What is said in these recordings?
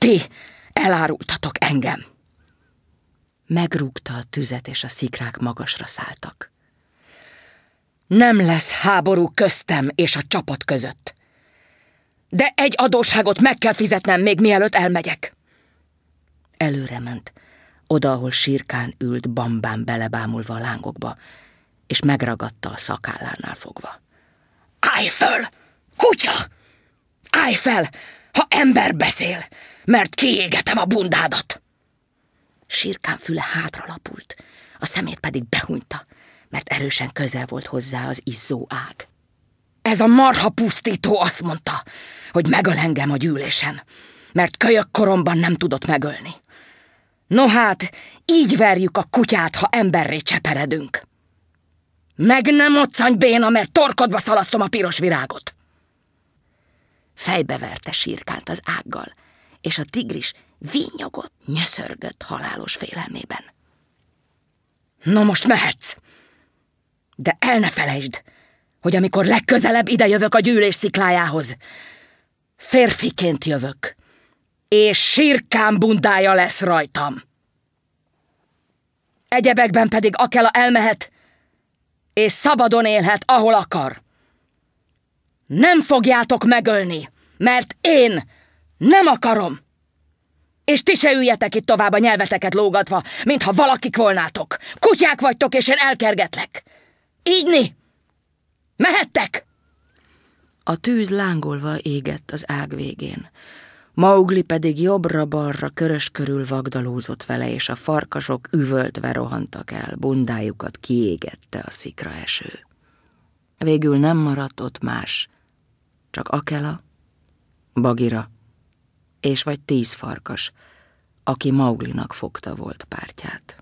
Ti elárultatok engem. Megrúgta a tüzet, és a szikrák magasra szálltak. Nem lesz háború köztem és a csapat között. De egy adósságot meg kell fizetnem, még mielőtt elmegyek. Előre ment, oda, ahol Sírkán ült, bambán belebámulva a lángokba, és megragadta a szakállánál fogva. Állj föl, kutya! Állj fel, ha ember beszél, mert kiégetem a bundádat! Sírkán füle hátralapult, a szemét pedig behunyta, mert erősen közel volt hozzá az izzó ág. Ez a marha pusztító azt mondta, hogy megöl engem a gyűlésen, mert kölyök koromban nem tudott megölni. No hát, így verjük a kutyát, ha emberré cseperedünk. Meg nem moccanj, béna, mert torkodba szalasztom a piros virágot. Fejbeverte Sírkánt az ággal, és a tigris vinnyogott, nyöszörgött halálos félelmében. No most mehetsz, de el ne felejtsd, hogy amikor legközelebb idejövök a gyűlés sziklájához, férfiként jövök, és Sírkán bundája lesz rajtam. Egyebekben pedig Akela elmehet, és szabadon élhet, ahol akar. Nem fogjátok megölni, mert én nem akarom. És ti se üljetek itt tovább a nyelveteket lógatva, mintha valakik volnátok. Kutyák vagytok, és én elkergetlek. Ígyni! Mehettek! A tűz lángolva égett az ág végén. Maugli pedig jobbra-balra körös körül vagdalózott vele, és a farkasok üvöltve rohantak el, bundájukat kiégette a szikraeső. Végül nem maradt ott más, csak Akela, Bagira, és vagy 10 farkas, aki Mauglinak fogta volt pártját.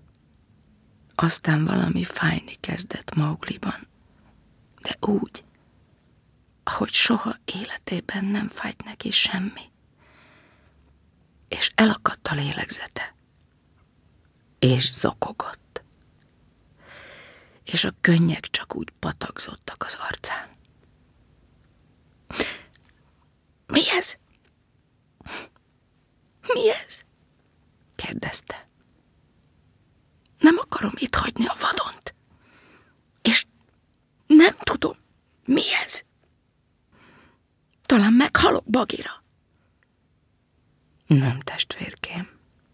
Aztán valami fájni kezdett Maugliban, de úgy, ahogy soha életében nem fájt neki semmi. És elakadt a lélegzete, és zokogott, és a könnyek csak úgy patakzottak az arcán. Mi ez? Mi ez? kérdezte. Nem akarom itt hagyni a vadont, és nem tudom, mi ez. Talán meghalok, Bagira. Nem, testvérkém.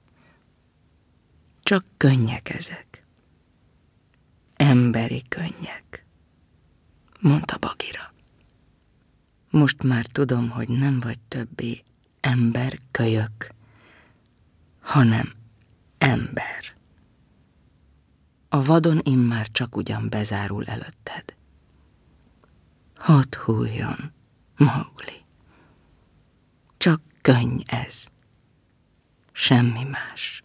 Csak könnyek ezek. Emberi könnyek, mondta Bagira. Most már tudom, hogy nem vagy többé ember-kölyök, hanem ember. A vadon immár csak ugyan bezárul előtted. Hadd hújjon, Maugli. Csak könny ez. Semmi más.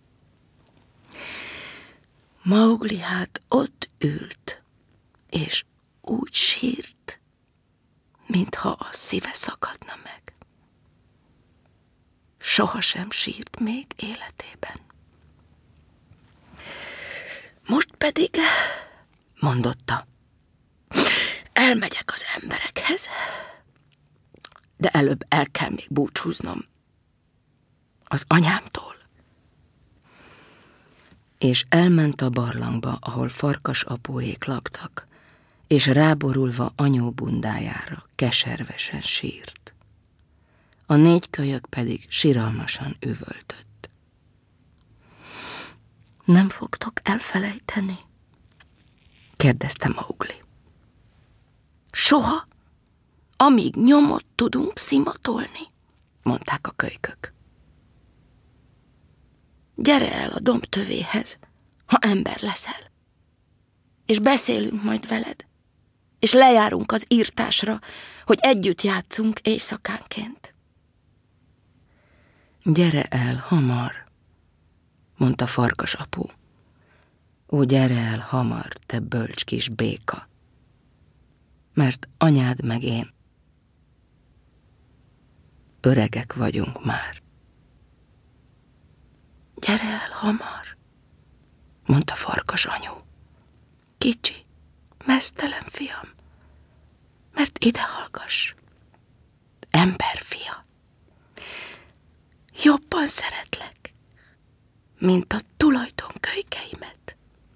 Maugli hát ott ült, és úgy sírt, mintha a szíve szakadna meg. Sohasem sírt még életében. Most pedig, mondotta, elmegyek az emberekhez, de előbb el kell még búcsúznom az anyámtól. És elment a barlangba, ahol farkas apóék laktak, és ráborulva anyó bundájára keservesen sírt. A 4 kölyök pedig siralmasan üvöltött. Nem fogtok elfelejteni? kérdezte Maugli. Soha, amíg nyomot tudunk szimatolni, mondták a kölykök. Gyere el a dombtövéhez, ha ember leszel, és beszélünk majd veled, és lejárunk az írtásra, hogy együtt játszunk éjszakánként. Gyere el hamar, mondta farkas apu. Ó, gyere el hamar, te bölcs kis béka, mert anyád meg én öregek vagyunk már. Gyere el hamar, mondta farkas anyu. Kicsi, meztelen fiam, mert ide hallgass, emberfia. jobban szeretlek, mint a tulajdonkölykeimet.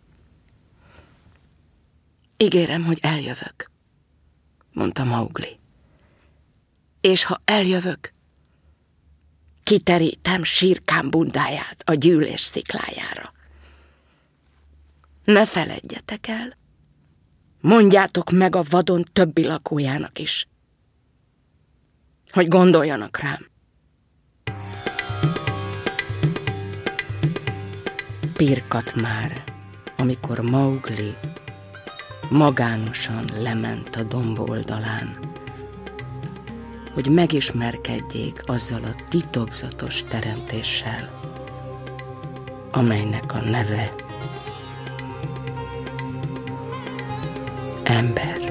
Ígérem, hogy eljövök, mondta Mowgli. És ha eljövök, kiterítem Shere Khan bundáját a gyűlés sziklájára. Ne feledjetek el, mondjátok meg a vadon többi lakójának is, hogy gondoljanak rám. Pirkadt már, amikor Mowgli magánosan lement a domb oldalán, hogy megismerkedjék azzal a titokzatos teremtéssel, amelynek a neve ember.